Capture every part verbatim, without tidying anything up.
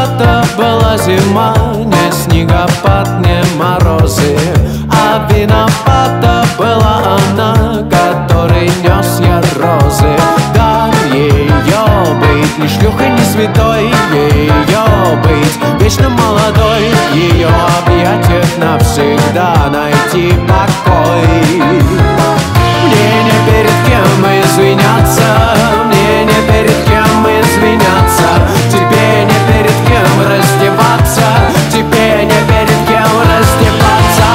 виновата была зима, не снегопад, не морозы, а виновата была она, которой нес я розы. Дар ее быть ни шлюхой, ни святой, ее быть вечно молодой, в ее объятиях навсегда найти покой. Мне не перед кем извиняться, мне не перед кем извиняться, тебе не перед кем раздеваться, тебе не перед кем раздеваться.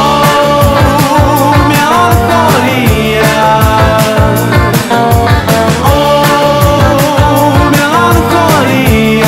О, меланхолия, о, меланхолия.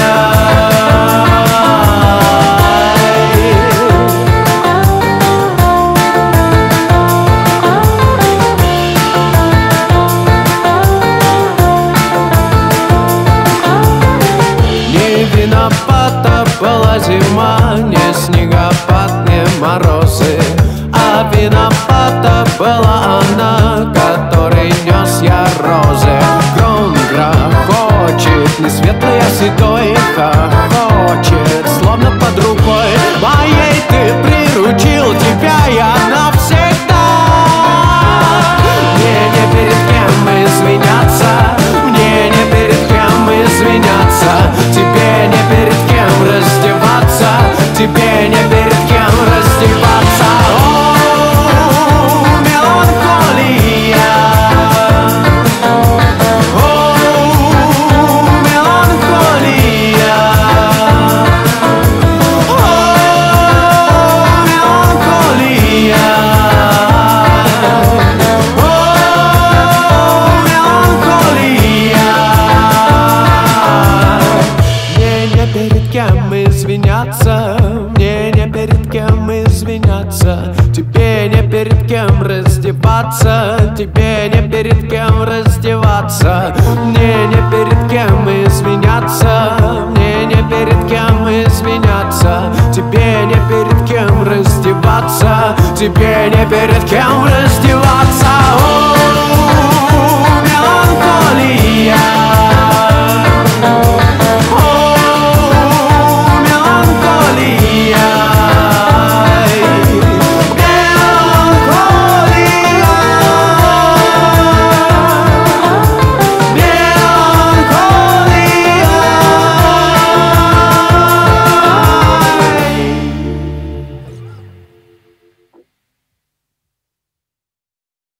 Виновата была зима, не снегопад, не морозы, а виновата была она, которой нес я розы. Гром грохочет, не светлый, а седой, хохочет, словно под рукой моей ты приручил, тебя я навсегда. Мне не перед кем извиняться, мне не перед кем извиняться, тебе не перед кем раздеваться, тебе не перед кем раздеваться. О, меланхолия, о, меланхолия, о, меланхолия, о, меланхолия. Мне не перед кем извиняться, мне не перед кем извиняться, тебе не перед кем раздеваться, тебе не перед кем раздеваться. Мне не перед кем извиняться, мне не перед кем извиняться, тебе не перед кем раздеваться, тебе не перед кем раздеваться.